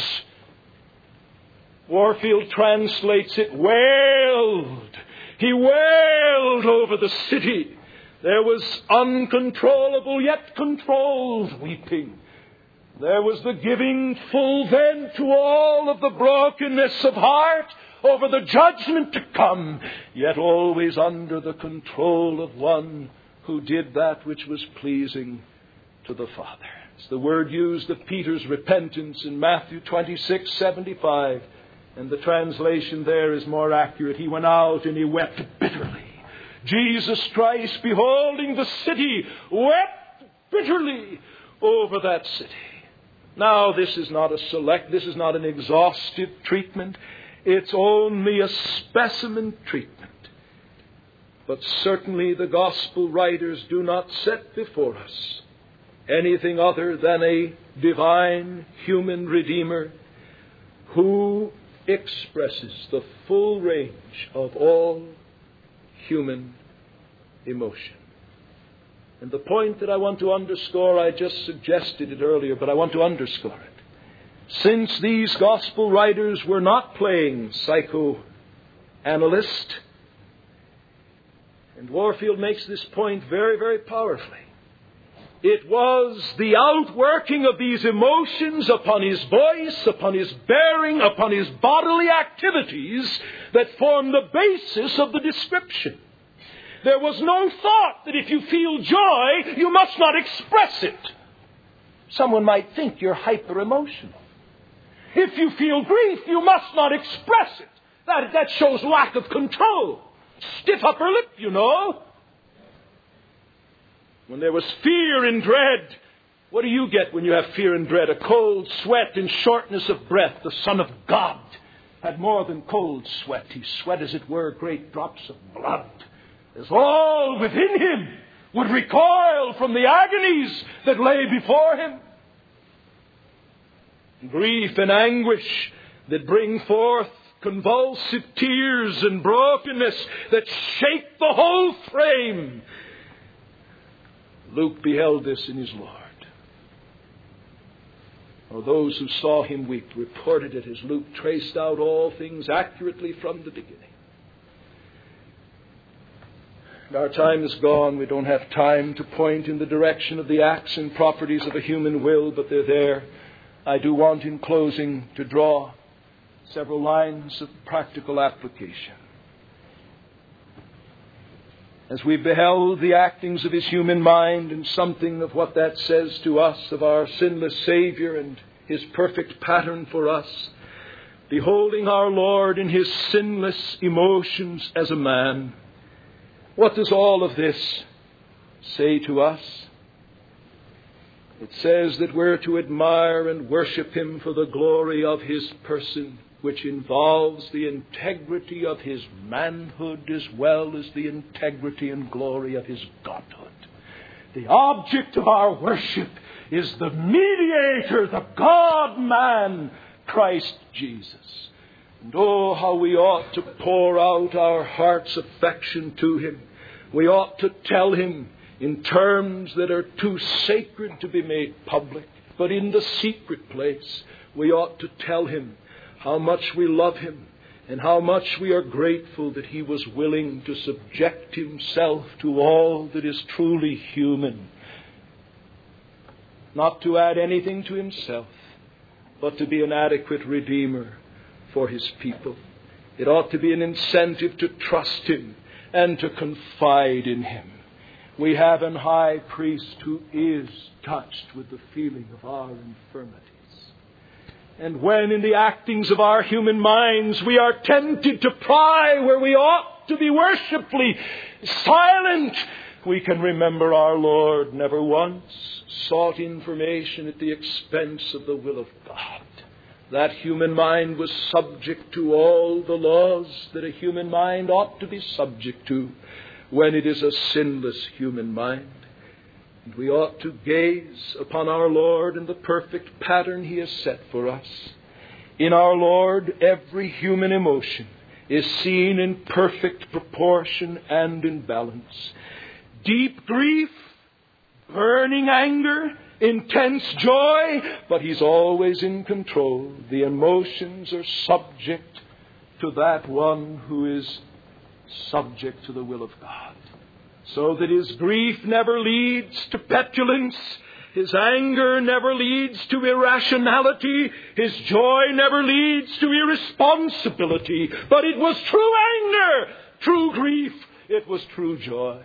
Warfield translates it, wailed. He wailed over the city. There was uncontrollable yet controlled weeping. There was the giving full vent to all of the brokenness of heart over the judgment to come, yet always under the control of one who did that which was pleasing to the Father. It's the word used of Peter's repentance in Matthew 26:75. And the translation there is more accurate. He went out and he wept bitterly. Jesus Christ, beholding the city, wept bitterly over that city. Now, this is not an exhaustive treatment. It's only a specimen treatment. But certainly the gospel writers do not set before us anything other than a divine human Redeemer who expresses the full range of all human emotion. And the point that I want to underscore, I just suggested it earlier, but I want to underscore it. Since these gospel writers were not playing psychoanalyst, and Warfield makes this point very, very powerfully, it was the outworking of these emotions upon his voice, upon his bearing, upon his bodily activities that formed the basis of the description. There was no thought that if you feel joy, you must not express it. Someone might think you're hyper-emotional. If you feel grief, you must not express it. That shows lack of control. Stiff upper lip, you know. When there was fear and dread, what do you get when you have fear and dread? A cold sweat and shortness of breath. The Son of God had more than cold sweat. He sweat, as it were, great drops of blood, as all within him would recoil from the agonies that lay before him. Grief and anguish that bring forth convulsive tears and brokenness that shake the whole frame. Luke beheld this in his Lord. Or those who saw him weep reported it as Luke traced out all things accurately from the beginning. And our time is gone. We don't have time to point in the direction of the acts and properties of a human will, but they're there. I do want, in closing, to draw several lines of practical application. As we beheld the actings of his human mind and something of what that says to us of our sinless Savior and his perfect pattern for us, beholding our Lord in his sinless emotions as a man, what does all of this say to us? It says that we're to admire and worship him for the glory of his person, which involves the integrity of his manhood as well as the integrity and glory of his godhood. The object of our worship is the mediator, the God-man, Christ Jesus. And oh, how we ought to pour out our heart's affection to him. We ought to tell him in terms that are too sacred to be made public, but in the secret place, we ought to tell him how much we love him and how much we are grateful that he was willing to subject himself to all that is truly human. Not to add anything to himself, but to be an adequate Redeemer for his people. It ought to be an incentive to trust him and to confide in him. We have an high priest who is touched with the feeling of our infirmities. And when in the actings of our human minds we are tempted to pry where we ought to be worshipfully silent, we can remember our Lord never once sought information at the expense of the will of God. That human mind was subject to all the laws that a human mind ought to be subject to when it is a sinless human mind. And we ought to gaze upon our Lord and the perfect pattern he has set for us. In our Lord, every human emotion is seen in perfect proportion and in balance. Deep grief, burning anger, intense joy, but he's always in control. The emotions are subject to that one who is subject to the will of God. So that his grief never leads to petulance His anger never leads to irrationality. His joy never leads to irresponsibility. But it was true anger, true grief. It was true joy.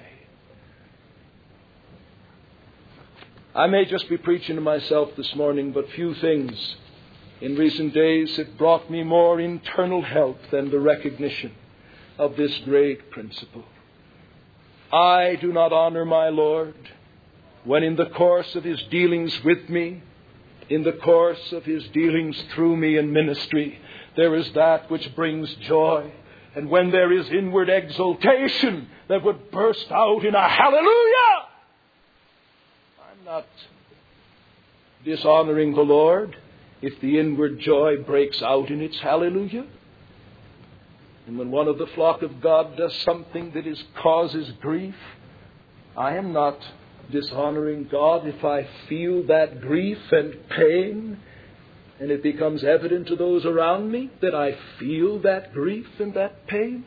I may just be preaching to myself this morning, but few things in recent days have brought me more internal help than the recognition of this great principle. I do not honor my Lord when in the course of His dealings with me, in the course of His dealings through me in ministry, there is that which brings joy. And when there is inward exultation that would burst out in a hallelujah, I'm not dishonoring the Lord if the inward joy breaks out in its hallelujah. And when one of the flock of God does something that causes grief, I am not dishonoring God if I feel that grief and pain, and it becomes evident to those around me that I feel that grief and that pain.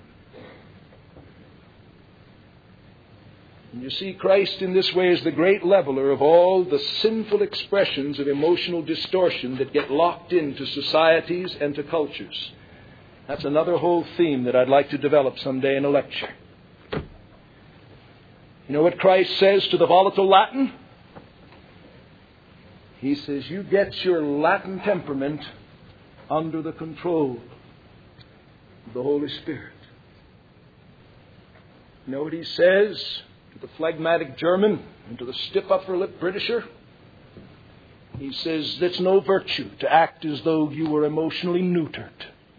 And you see, Christ in this way is the great leveler of all the sinful expressions of emotional distortion that get locked into societies and to cultures. That's another whole theme that I'd like to develop someday in a lecture. You know what Christ says to the volatile Latin? He says, you get your Latin temperament under the control of the Holy Spirit. You know what He says to the phlegmatic German and to the stiff upper lip Britisher? He says, it's no virtue to act as though you were emotionally neutered.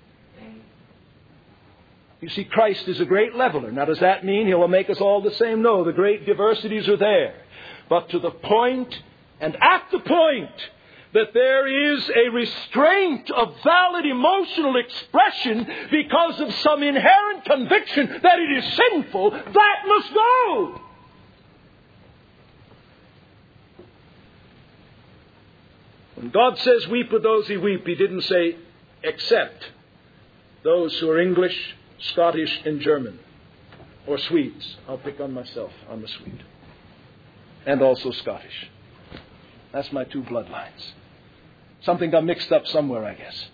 You see, Christ is a great leveler. Now, does that mean He'll make us all the same? No, the great diversities are there. But to the point, and at the point, that there is a restraint of valid emotional expression because of some inherent conviction that it is sinful, that must go. When God says weep with those He weep, He didn't say except those who are English, Scottish, and German, or Swedes. I'll pick on myself. I'm a Swede. And also Scottish. That's my two bloodlines. Something got mixed up somewhere, I guess.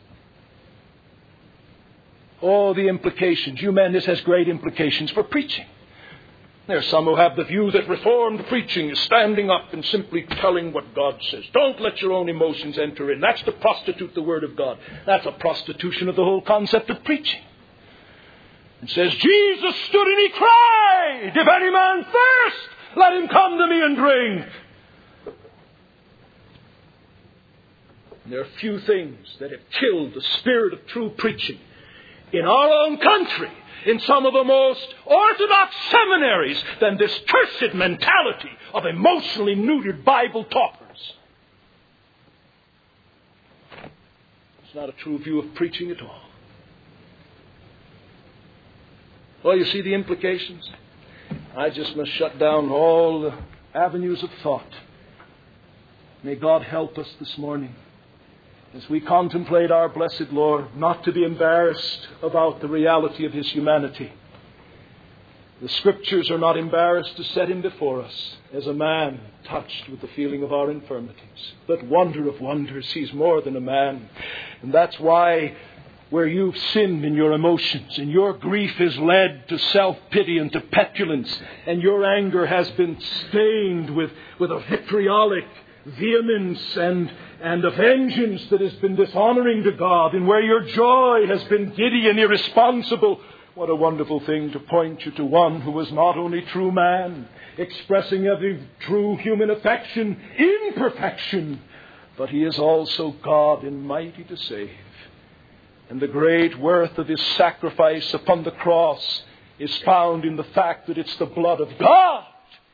Oh, the implications. You men, this has great implications for preaching. There are some who have the view that Reformed preaching is standing up and simply telling what God says. Don't let your own emotions enter in. That's to prostitute the Word of God. That's a prostitution of the whole concept of preaching. It says, Jesus stood and He cried, if any man thirst, let him come to me and drink. And there are few things that have killed the spirit of true preaching in our own country, in some of the most orthodox seminaries, than this cursed mentality of emotionally neutered Bible talkers. It's not a true view of preaching at all. Well, you see the implications? I just must shut down all the avenues of thought. May God help us this morning as we contemplate our blessed Lord, not to be embarrassed about the reality of His humanity. The Scriptures are not embarrassed to set Him before us as a man touched with the feeling of our infirmities. But wonder of wonders, He's more than a man. And that's why where you've sinned in your emotions and your grief has led to self-pity and to petulance, and your anger has been stained with a vitriolic vehemence and a vengeance that has been dishonoring to God, and where your joy has been giddy and irresponsible, what a wonderful thing to point you to one who was not only true man, expressing every true human affection in perfection, but He is also God and mighty to save. And the great worth of His sacrifice upon the cross is found in the fact that it's the blood of God.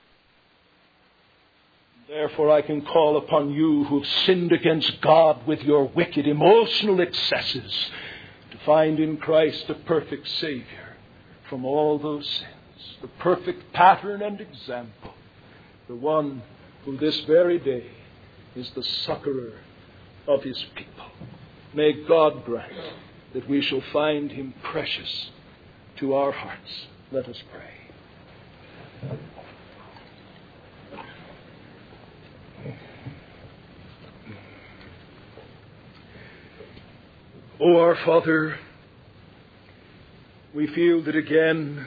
Therefore, I can call upon you who have sinned against God with your wicked emotional excesses to find in Christ a perfect Savior from all those sins, the perfect pattern and example, the one who this very day is the succorer of His people. May God grant that we shall find Him precious to our hearts. Let us pray. O our Father, we feel that again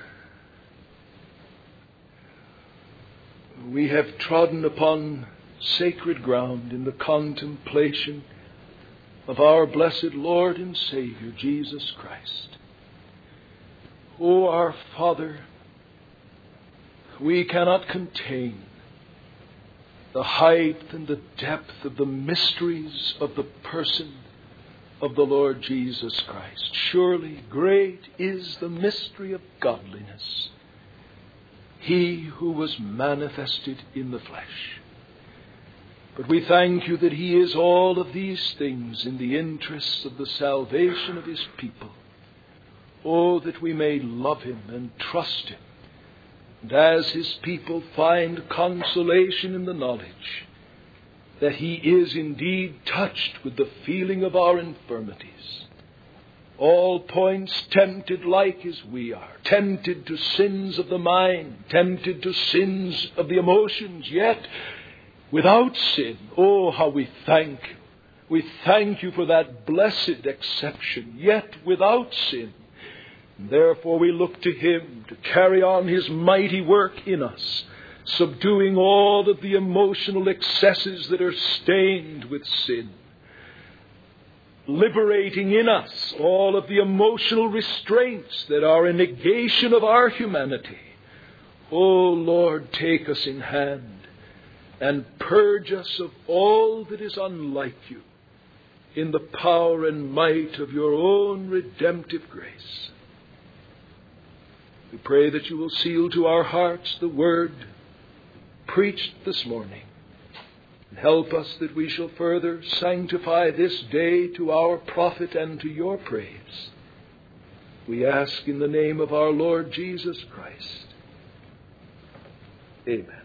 we have trodden upon sacred ground in the contemplation of our blessed Lord and Savior, Jesus Christ. O our Father, we cannot contain the height and the depth of the mysteries of the person of the Lord Jesus Christ. Surely great is the mystery of godliness, He who was manifested in the flesh. But we thank you that He is all of these things in the interests of the salvation of His people. Oh, that we may love Him and trust Him, and as His people find consolation in the knowledge that He is indeed touched with the feeling of our infirmities, all points tempted like as we are, tempted to sins of the mind, tempted to sins of the emotions, yet without sin. Oh, how we thank you. We thank you for that blessed exception, yet without sin. Therefore we look to Him to carry on His mighty work in us, subduing all of the emotional excesses that are stained with sin, liberating in us all of the emotional restraints that are a negation of our humanity. O Lord, take us in hand and purge us of all that is unlike you in the power and might of your own redemptive grace. We pray that you will seal to our hearts the word preached this morning, and help us that we shall further sanctify this day to our profit and to your praise. We ask in the name of our Lord Jesus Christ. Amen.